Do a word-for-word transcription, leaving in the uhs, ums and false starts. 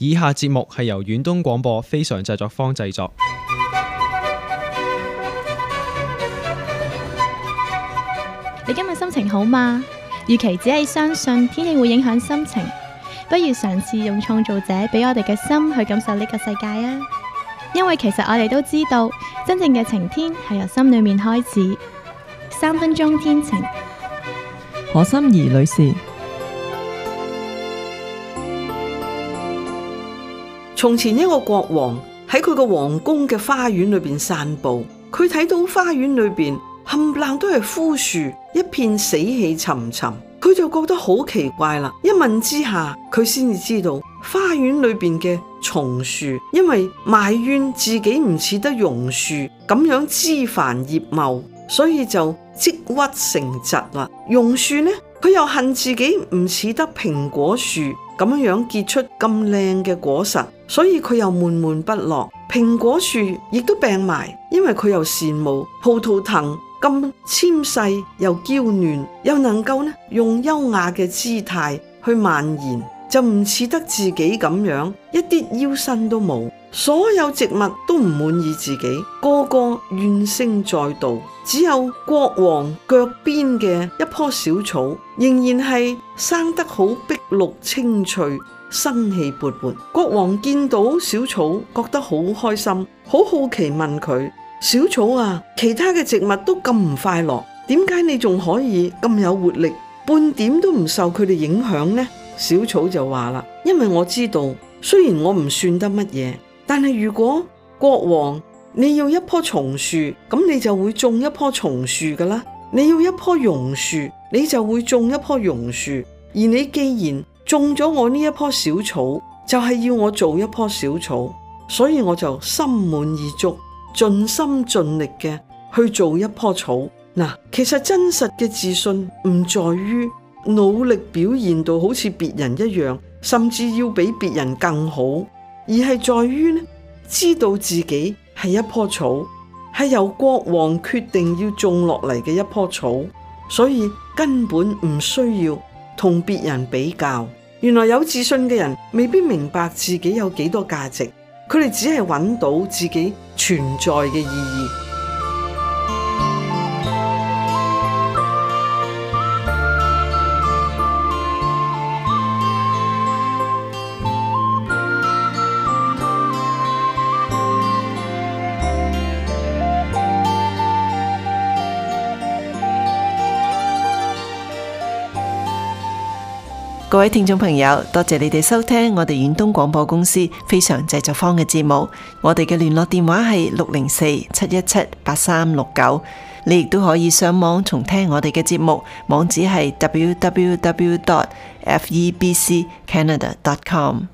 以下節目係由遠東廣播非常製作坊製作。 你今日心情好嗎？與其只係相信天氣會影響心情，不如嘗試用創造者俾我哋嘅心去感受呢個世界啊！因為其實我哋都知道，真正嘅晴天係由心裏面開始。三分鐘天晴， 何心怡女士。 從前一個國王喺佢個皇宮嘅花園裏邊散步，佢睇到花園裏邊冚唪唥都係枯樹，一片死氣沉沉，佢就覺得好奇怪啦。一問之下，佢先至知道花園裏邊嘅松樹因為埋怨自己唔似得榕樹咁樣枝繁葉茂，所以就積鬱成疾啦。榕樹呢，佢又恨自己唔似得蘋果樹咁樣結出咁靚嘅果實，所以佢又悶悶不樂。蘋果樹亦都病埋，因為佢又羨慕葡萄藤咁纖細又嬌嫩，又能夠呢用優雅嘅姿態去蔓延，就唔似得自己咁樣一啲腰身都冇。所有植物都唔滿意自己，個個怨聲載道，只有國王腳邊嘅一棵小草仍然係生得好碧綠青翠，生氣勃勃。國王見到小草覺得好開心，好好奇問佢：小草啊，其他嘅植物都咁唔快樂，點解你仲可以咁有活力，半點都唔受佢哋影響呢？小草就話啦：因為我知道，雖然我唔算得乜嘢，但係如果國王你要一棵松樹，咁你就會種一棵松樹噶啦；你要一棵榕樹，你就會種一棵榕樹。而你既然種咗我呢一棵小草，就係要我做一棵小草，所以我就心滿意足，盡心盡力嘅去做一棵草。嗱，其實真實嘅自信唔在於努力表現到好似別人一樣，甚至要比別人更好，而係在於呢，知道自己係一棵草，係由國王決定要種落嚟嘅一棵草，所以根本唔需要同別人比較。原來有自信嘅人未必明白自己有幾多價值，佢哋只係揾到自己存在嘅意義。 各位聽眾朋友，多謝你哋收聽我哋遠東廣播公司非常製作坊嘅節目。我哋嘅聯絡電話係六零四七一七八三六九。你亦都可以上網重聽我哋嘅節目，網址係 double-u double-u double-u dot f e b c canada dot com。